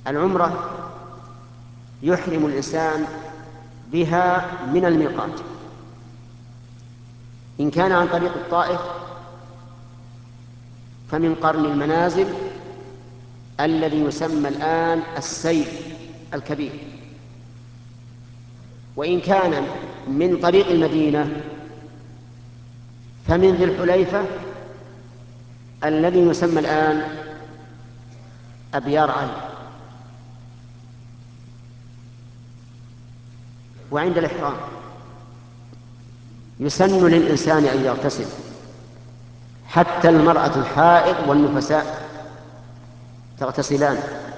العمرة يحرم الإنسان بها من الميقات. إن كان عن طريق الطائف فمن قرن المنازل الذي يسمى الآن السيل الكبير، وإن كان من طريق المدينة فمن ذي الحليفة الذي يسمى الآن أبيار علي. وعند الإحرام يسن للإنسان أن يغتسل، حتى المرأة الحائض والنفساء تغتسلان،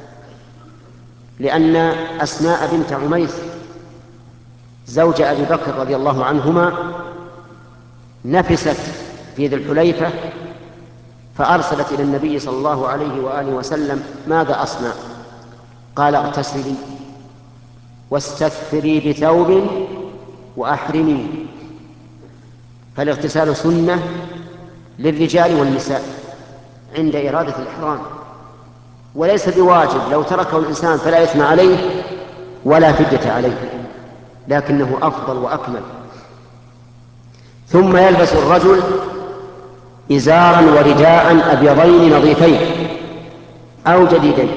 لأن أسماء بنت عميس زوج أبي بكر رضي الله عنهما نفست في ذي الحليفة، فأرسلت إلى النبي صلى الله عليه وآله وسلم: ماذا أصنع؟ قال: اغتسلي واستثري بثوب وأحرمي. فالاغتسال سنة للرجال والنساء عند إرادة الإحرام، وليس بواجب، لو تركه الإنسان فلا إثم عليه ولا فدية عليه، لكنه أفضل وأكمل. ثم يلبس الرجل إزارا ورداء أبيضين نظيفين أو جديدين.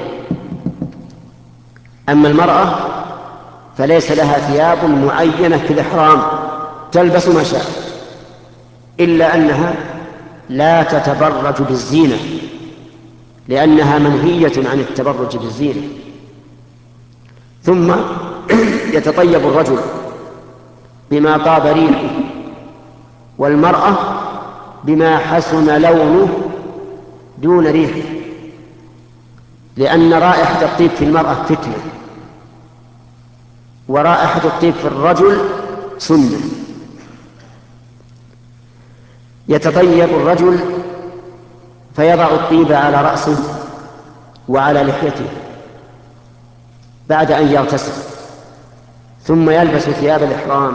أما المرأة فليس لها ثياب معينة في الإحرام، تلبس ما شاء، إلا أنها لا تتبرج بالزينة، لأنها منهية عن التبرج بالزينة. ثم يتطيب الرجل بما طاب ريحه، والمرأة بما حسن لونه دون ريحه، لأن رائحة الطيب في المرأة فتنة، ورائحة الطيب في الرجل سنة. يتطيب الرجل فيضع الطيب على رأسه وعلى لحيته بعد أن يغتسل، ثم يلبس ثياب الإحرام،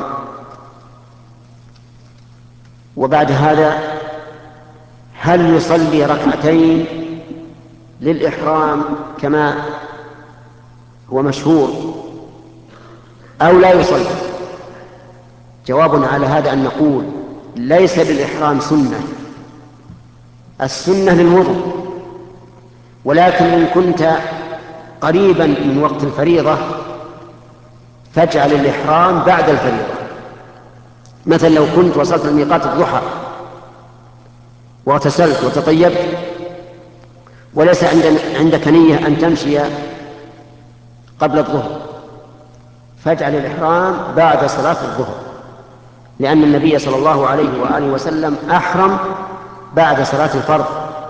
وبعد هذا هل يصلي ركعتين للإحرام كما هو مشهور أو لا يصلي؟ جوابنا على هذا أن نقول: ليس للإحرام سنة، السنة للوضوء، ولكن إن كنت قريبا من وقت الفريضة فاجعل الإحرام بعد الفريضة. مثلا لو كنت وصلت لميقات الضحى واغتسلت وتطيبت وليس عندك نية أن تمشي قبل الظهر، فاجعل الإحرام بعد صلاة الظهر، لأن النبي صلى الله عليه وآله وسلم أحرم بعد صلاة الفرض.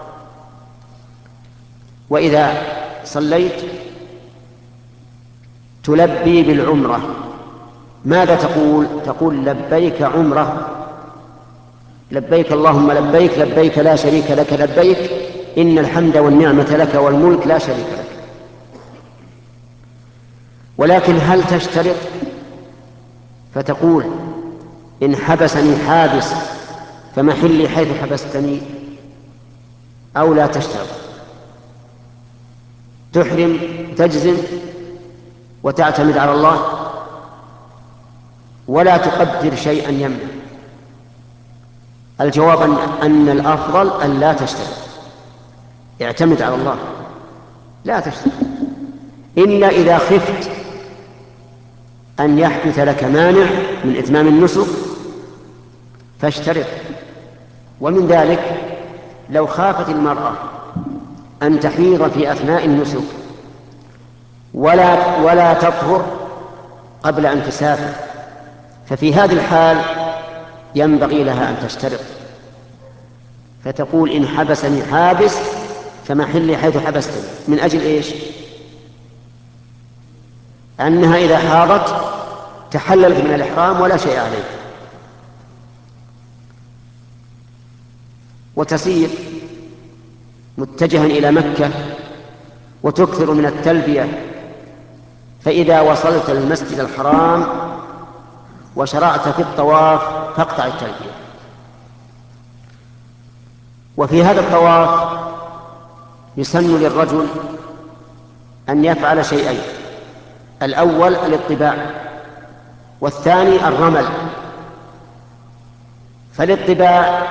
وإذا صليت تلبي بالعمرة، ماذا تقول؟ تقول: لبيك عمرة، لبيك اللهم لبيك، لبيك لا شريك لك لبيك، إن الحمد والنعمة لك والملك لا شريك لك. ولكن هل تشترط؟ فتقول: إن حبسني حابس فمحلي حيث حبستني، أو لا تشترط؟ تحرم تجزم وتعتمد على الله ولا تقدر شيئا يمنع؟ الجواب أن الأفضل أن لا تشترط، اعتمد على الله، لا تشترط، إلا إذا خفت أن يحدث لك مانع من إتمام النسك فاشترط. ومن ذلك لو خافت المرأة أن تحيض في أثناء النسك ولا تطهر قبل أن تسافر، ففي هذه الحال ينبغي لها أن تشترط، فتقول: إن حبسني حابس فمحلي حيث حبستني. من أجل إيش؟ أنها إذا حاضت تحللت من الإحرام ولا شيء عليه، وتسير متجها إلى مكة وتكثر من التلبية، فإذا وصلت المسجد الحرام وشرعت في الطواف فاقطع التلبية. وفي هذا الطواف يسن للرجل أن يفعل شيئين: الأول الاطباع، والثاني الرمل. فالاطباع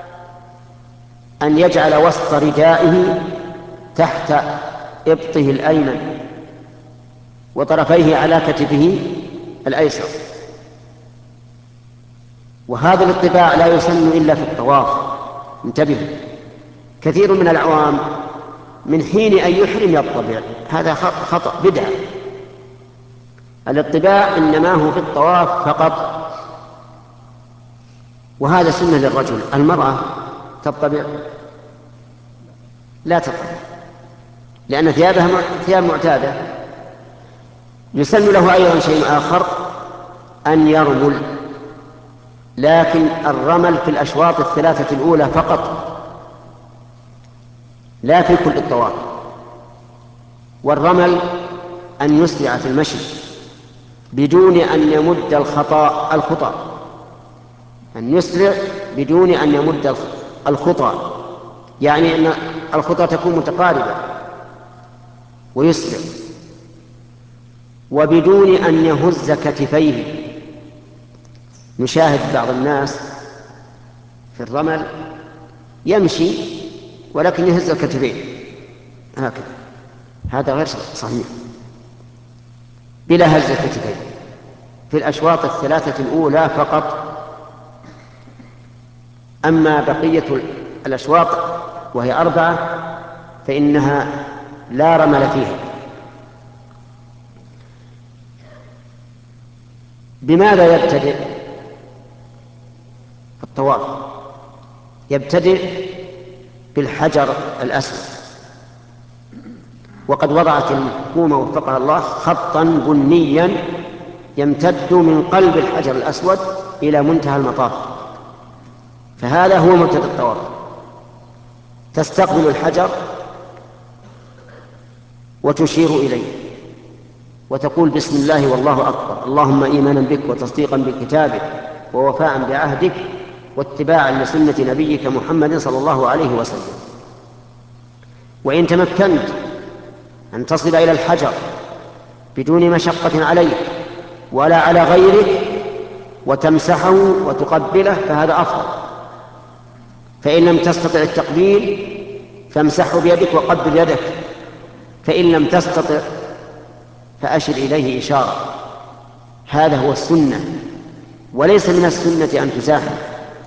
أن يجعل وسط ردائه تحت إبطه الأيمن وطرفيه على كتفه الأيسر. وهذا الاطباع لا يسن إلا في الطواف. انتبهوا، كثير من العوام من حين أن يحرم يطبع، هذا خطأ بدعة. الاطباع إنما هو في الطواف فقط، وهذا سنة للرجل. المرأة تطبع؟ لا تطبع، لأن ثيابها ثياب معتادة. يسن له أيضا شيء آخر، أن يرمل، لكن الرمل في الأشواط الثلاثة الأولى فقط، لا في كل الطواف. والرمل أن يسرع في المشي بدون أن يمد الخطى، أن يسرع بدون أن يمد الخطى، يعني أن الخطى تكون متقاربة ويسرع، وبدون أن يهز كتفيه. نشاهد بعض الناس في الرمل يمشي ولكن يهز الكتفين هكذا، هذا غير صحيح، بلا هز الكتفين، في الأشواط الثلاثة الأولى فقط. أما بقية الأشواط وهي 4 فإنها لا رمل فيها. بماذا يبتدئ الطواف؟ يبتدئ بالحجر الأسود، وقد وضعت الحكومة وفقها الله خطا بنيا يمتد من قلب الحجر الأسود إلى منتهى المطاف، فهذا هو منتهى الطواف. تستقبل الحجر وتشير إليه وتقول بسم الله والله أكبر، اللهم إيمانا بك وتصديقا بكتابك ووفاء بعهدك واتباعا لسنة نبيك محمد صلى الله عليه وسلم. وإن تمكنت أن تصل إلى الحجر بدون مشقة عليك ولا على غيرك وتمسحه وتقبله فهذا أفضل. فإن لم تستطع التقبيل فامسحه بيدك وقبل يدك، فإن لم تستطع فأشر إليه إشارة. هذا هو السنة، وليس من السنة أن تزاحم.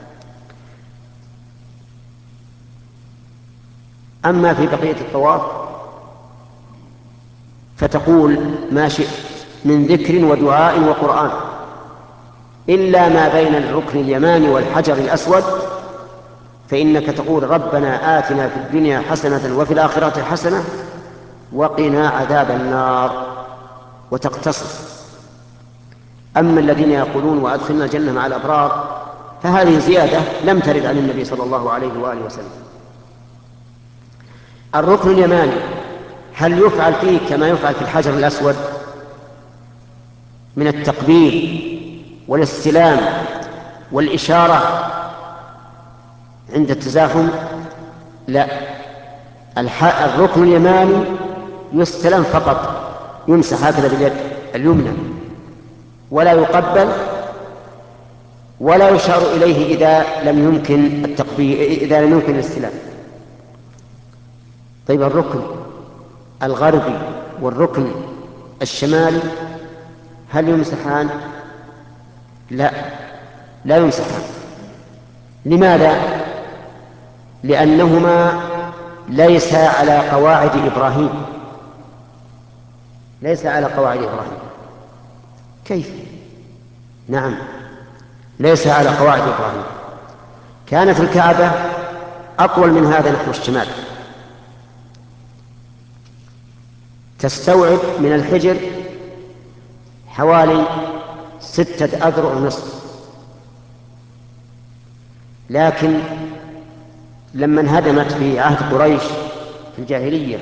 أما في بقية الطواف فتقول ما شئت من ذكر ودعاء وقرآن، إلا ما بين الركن اليماني والحجر الأسود، فإنك تقول ربنا آتنا في الدنيا حسنة وفي الآخرة حسنة وقنا عذاب النار، وتقتصر. أما الذين يقولون وأدخلنا الجنة مع الأبرار فهذه زيادة لم ترد عن النبي صلى الله عليه وآله وسلم. الركن اليماني هل يفعل فيه كما يفعل في الحجر الأسود من التقبيل والاستلام والإشارة عند التزاحم؟ لا، الركن اليماني يستلم فقط، يمسح هكذا باليد اليمنى ولا يقبل ولا يشار إليه إذا لم يمكن التقبيل، إذا لم يمكن الاستلام. طيب الركن الغربي والركن الشمالي هل يمسحان؟ لا، لا يمسحان. لماذا؟ لأنهما ليس على قواعد إبراهيم، ليس على قواعد إبراهيم. كيف؟ نعم، ليس على قواعد إبراهيم. كانت الكعبة أطول من هذا نحو الشمال، تستوعب من الحجر حوالي 6 أذرع ونصف، لكن لما انهدمت في عهد قريش في الجاهلية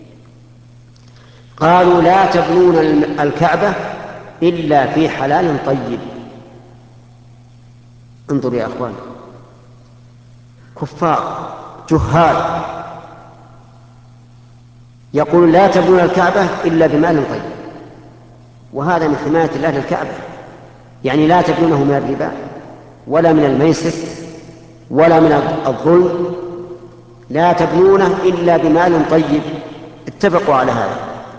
قالوا لا تبنون الكعبة إلا في حلال طيب. انظروا يا أخوان، كفار جهال يقول لا تبنون الكعبة إلا بمال طيب، وهذا من حماية الله للكعبة، يعني لا تبنونه من الربا ولا من الميسر ولا من الظلم، لا تبنونه إلا بمال طيب. اتفقوا على هذا.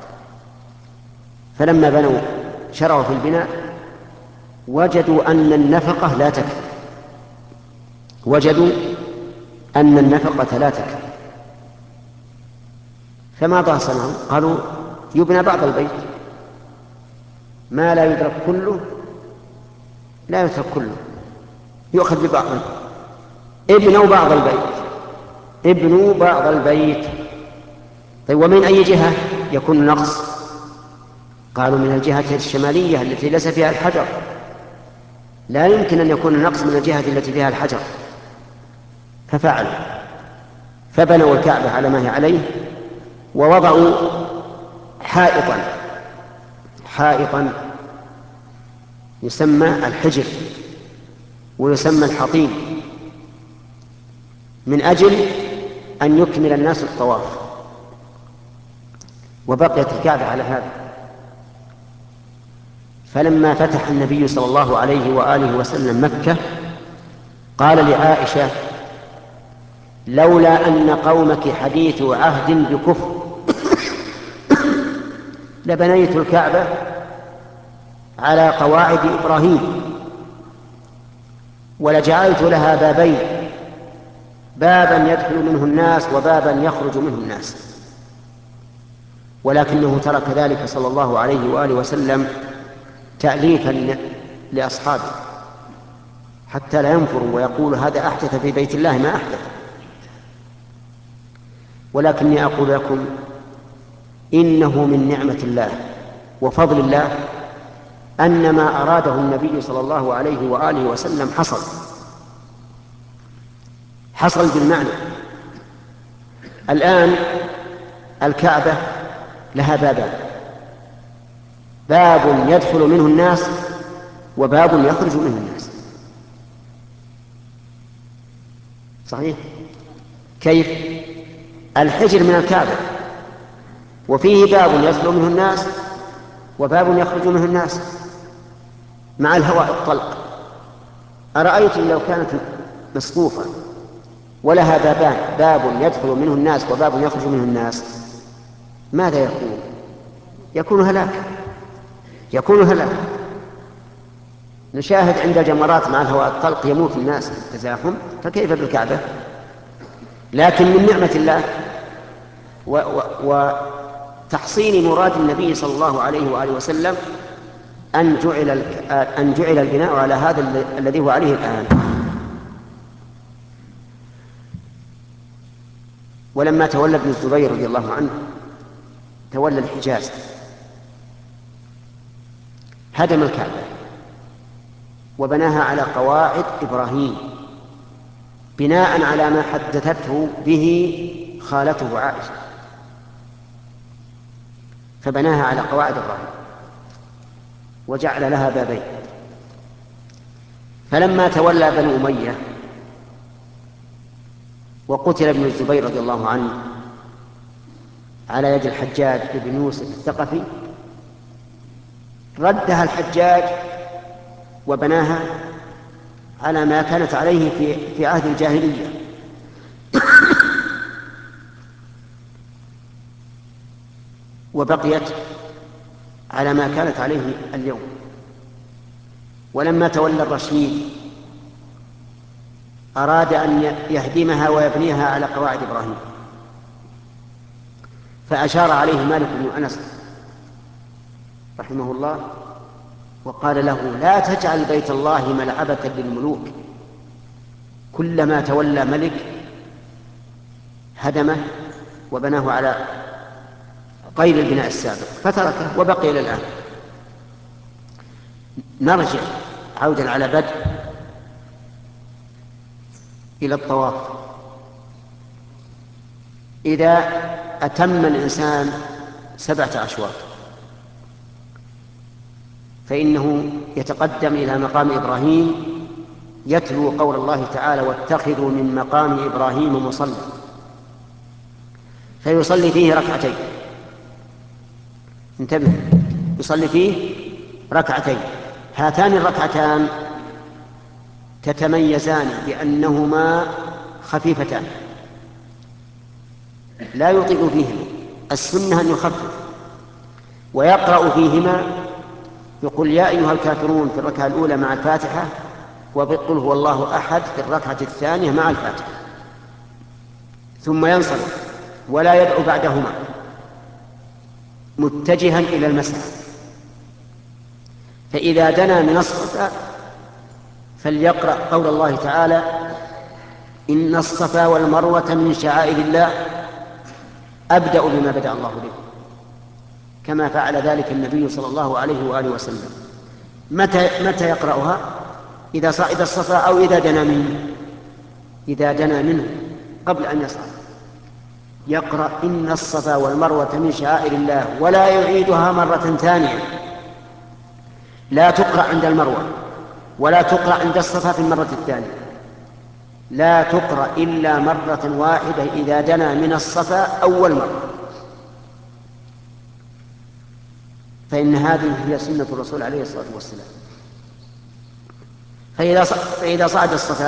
فلما بنوا شرعوا في البناء وجدوا أن النفقة لا تكفي، وجدوا أن النفقة لا تكفي، فماذا صنعوا؟ قالوا يبنى بعض البيت، ما لا يدرك كله لا يترك كله، يؤخذ ببعضه. ابنوا بعض البيت، ابنوا بعض البيت. طيب ومن أي جهة يكون النقص؟ قالوا من الجهة الشمالية التي ليس فيها الحجر، لا يمكن أن يكون النقص من الجهة التي فيها الحجر. ففعلوا، فبنوا الكعبة على ما هي عليه، ووضعوا حائطا يسمى الحجر ويسمى الحطيم، من أجل أن يكمل الناس الطواف، وبقيت الكعبة على هذا. فلما فتح النبي صلى الله عليه وآله وسلم مكة قال لعائشة لولا أن قومك حديث عهد بكفر لبنيت الكعبة على قواعد إبراهيم ولجعلت لها بابين، بابا يدخل منه الناس وبابا يخرج منه الناس، ولكنه ترك ذلك صلى الله عليه وآله وسلم تأليفا لأصحابه حتى لا ينفروا ويقول هذا أحدث في بيت الله ما أحدث. ولكني أقول لكم إنه من نعمة الله وفضل الله أن ما أراده النبي صلى الله عليه وآله وسلم حصل بالمعنى. الآن الكعبة لها بابان، باب يدخل منه الناس وباب يخرج منه الناس. صحيح؟ كيف؟ الحجر من الكعبة وفيه باب يدخل منه الناس وباب يخرج منه الناس مع الهواء الطلق. أرأيتم لو كانت مسقوفة ولها بابان، باب يدخل منه الناس وباب يخرج منه الناس، ماذا يكون؟ يكون هلاك. نشاهد عند الجمرات مع الهواء الطلق يموت الناس بالتزاحم، فكيف بالكعبة؟ لكن من نعمة الله وتحصيل مراد النبي صلى الله عليه وآله وسلم أن جعل البناء على هذا الذي هو عليه الآن. ولما تولى ابن الزبير رضي الله عنه تولى الحجاز هدم الكعبة وبناها على قواعد إبراهيم بناء على ما حدثته به خالته عائشة، فبناها على قواعد إبراهيم وجعل لها بابين. فلما تولى بنو أمية وقتل ابن الزبير رضي الله عنه على يد الحجاج بن يوسف الثقفي، ردها الحجاج وبناها على ما كانت عليه في عهد الجاهلية، وبقيت على ما كانت عليه اليوم. ولما تولى الرشيد أراد أن يهدمها ويبنيها على قواعد إبراهيم، فأشار عليه مالك بن أنس رحمه الله وقال له لا تجعل بيت الله ملعبة للملوك، كلما تولى ملك هدمه وبناه على غير البناء السابق فتركه وبقي إلى الآن. نرجع عودا على بدء إلى الطواف. إذا أتم الإنسان 7 أشواط فإنه يتقدم إلى مقام إبراهيم يتلو قول الله تعالى واتخذوا من مقام إبراهيم مصلى، فيصلي فيه ركعتين انتبه، يصلي فيه ركعتين. هاتان الركعتان تتميزان بأنهما خفيفتان لا يطيل فيهما، السنة أن يخفف ويقرأ فيهما، يقول يا أيها الكافرون في الركعة الأولى مع الفاتحة، وقل هو الله أحد في الركعة الثانية مع الفاتحة، ثم ينصرف ولا يدعو بعدهما متجها إلى المسعى. فإذا دنا من الصفا فليقرأ قول الله تعالى إن الصفا والمروة من شعائر الله أبدأ بما بدأ الله به، كما فعل ذلك النبي صلى الله عليه وآله وسلم. متى يقرأها؟ إذا صعد الصفا أو إذا دنا منه. إذا دنا منه قبل أن يصعد يقرأ إن الصفا والمروة من شعائر الله، ولا يعيدها مرة ثانية، لا تقرأ عند المروة ولا تقرأ عند الصفا في المرة الثانية، لا تقرأ إلا مرة واحدة إذا دنا من الصفا أول مرة، فإن هذه هي سنة الرسول عليه الصلاة والسلام. فإذا صعد الصفا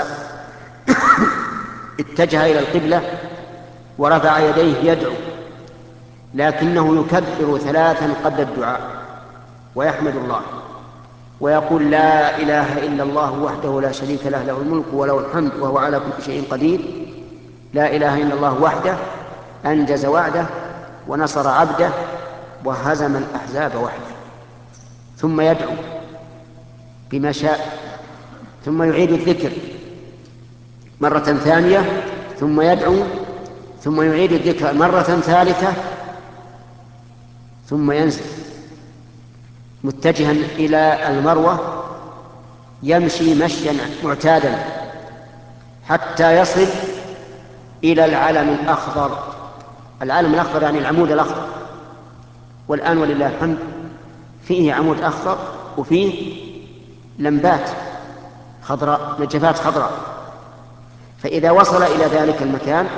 اتجه إلى القبلة ورفع يديه يدعو، لكنه يكبر 3 قبل الدعاء ويحمد الله ويقول لا إله إلا الله وحده لا شريك له، له الملك وله الحمد وهو على كل شيء قدير. لا إله إلا الله وحده أنجز وعده ونصر عبده وهزم الأحزاب وحده. ثم يدعو بما شاء، ثم يعيد الذكر مرة ثانية، ثم يدعو، ثم يعيد الذكر مرة ثالثة، ثم ينزل متجها إلى المروة، يمشي مشيا معتادا حتى يصل إلى العلم الأخضر. العلم الأخضر يعني العمود الأخضر، والآن ولله الحمد فيه عمود أخضر وفيه لمبات خضراء، نجفات خضراء. فإذا وصل إلى ذلك المكان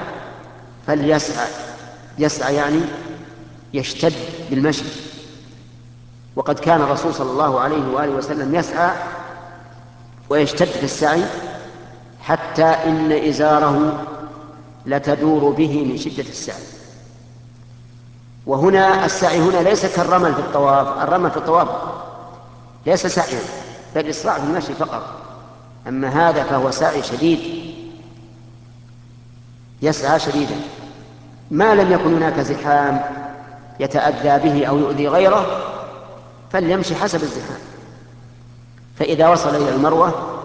يسعى يعني يشتد بالمشي. وقد كان الرسول صلى الله عليه وآله وسلم يسعى ويشتد في السعي حتى إن إزاره لتدور به من شدة السعي. وهنا السعي هنا ليس كالرمل في الطواف، الرمل في الطواف ليس سعيا بل إسراع في المشي فقط، أما هذا فهو سعي شديد، يسعى شديدا ما لم يكن هناك زحام يتأذى به أو يؤذي غيره فليمشي حسب الزحام. فإذا وصل إلى المروة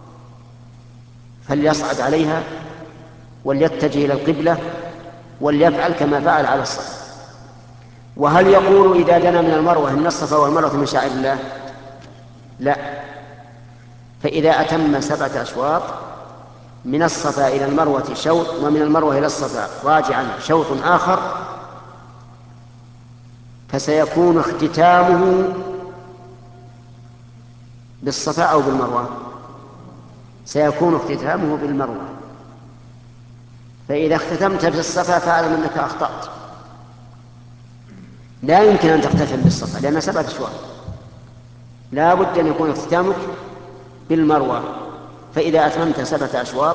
فليصعد عليها وليتجه إلى القبلة وليفعل كما فعل على الصفا. وهل يقول إذا دنا من المروة إن الصفا والمروة من شعائر الله؟ لا. فإذا أتم 7 أشواط من الصفا إلى المروة شوط، ومن المروة إلى الصفا راجعا شوط آخر، فسيكون اختتامه بالصفا أو بالمروة؟ سيكون اختتامه بالمروة. فإذا اختتمت بالصفا فاعلم أنك أخطأت، لا يمكن أن تختتم بالصفا لأنها 7 أشواط، لا بد أن يكون اختتامك بالمروة. فإذا أتممت 7 أشواط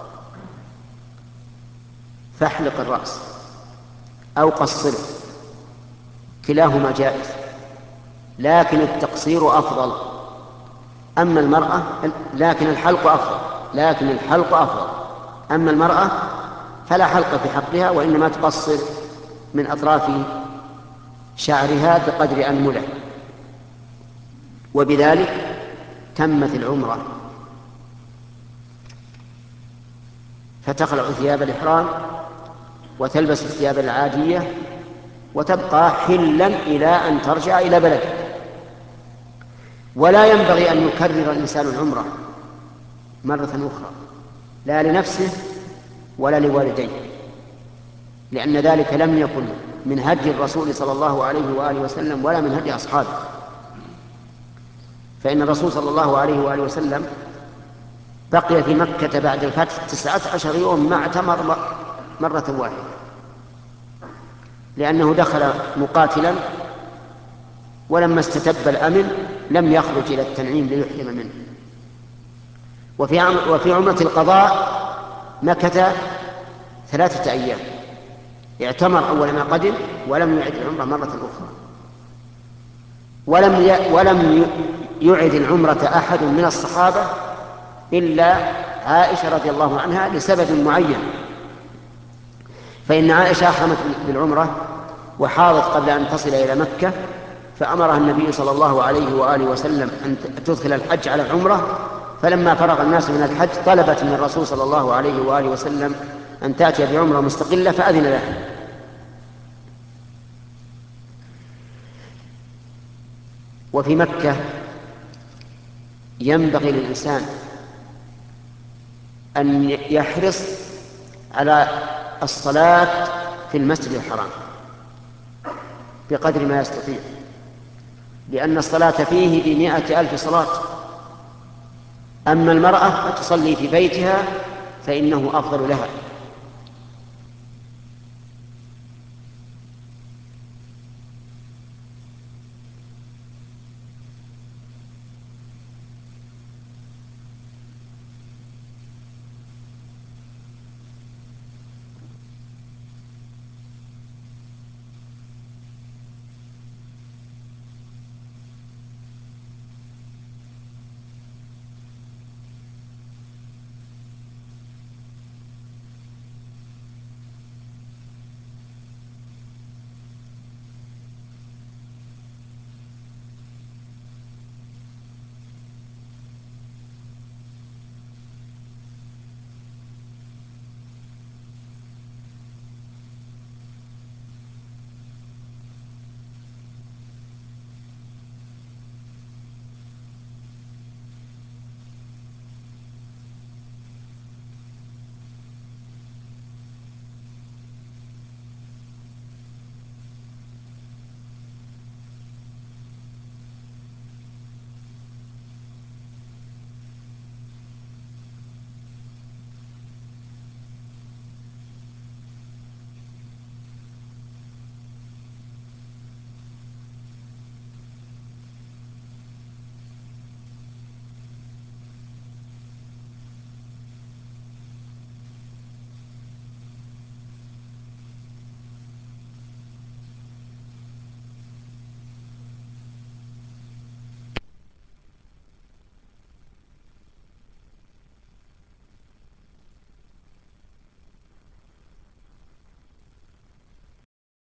فاحلق الرأس أو قصره، كلاهما جائز، لكن التقصير أفضل. أما المرأة لكن الحلق أفضل. أما المرأة فلا حلق في حقها، وإنما تقصر من أطراف شعرها بقدر أنمله، وبذلك تمت العمرة. فتخلع ثياب الإحرام وتلبس الثياب العادية وتبقى حلا إلى أن ترجع إلى بلدها. ولا ينبغي أن يكرر الإنسان العمرة مرة أخرى، لا لنفسه ولا لوالديه، لأن ذلك لم يكن من هدي الرسول صلى الله عليه وآله وسلم ولا من هدي أصحابه. فإن الرسول صلى الله عليه وآله وسلم بقي في مكة بعد الفتح 19 يوم ما اعتمر مرة واحدة، لأنه دخل مقاتلا ولما استتب الأمن لم يخرج إلى التنعيم ليحرم منه. وفي عمرة القضاء مكث 3 أيام، اعتمر أول ما قدم ولم يعد العمرة مرة أخرى، ولم يعد العمرة أحد من الصحابة إلا عائشة رضي الله عنها لسبب معين. فإن عائشة أحرمت بالعمرة وحاضت قبل أن تصل إلى مكة، فأمرها النبي صلى الله عليه وآله وسلم أن تدخل الحج على العمرة، فلما فرغ الناس من الحج طلبت من الرسول صلى الله عليه وآله وسلم أن تأتي بعمرة مستقلة فأذن لها. وفي مكة ينبغي للإنسان أن يحرص على الصلاة في المسجد الحرام بقدر ما يستطيع، لأن الصلاة فيه ب100,000 صلاة. أما المرأة فتصلي في بيتها فإنه أفضل لها.